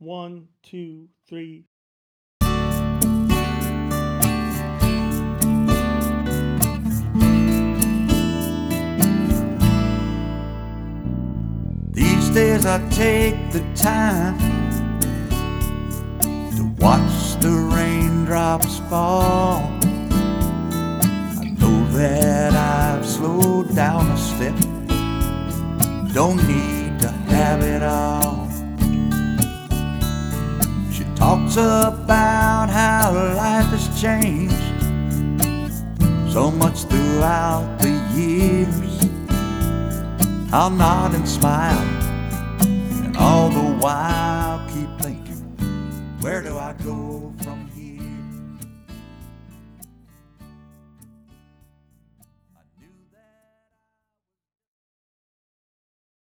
One, two, three. These days I take the time to watch the raindrops fall. I know that I've slowed down a step, don't need to have it all. She talks about how life has changed so much throughout the years. I'll nod and smile, and all the while keep thinking, where do I go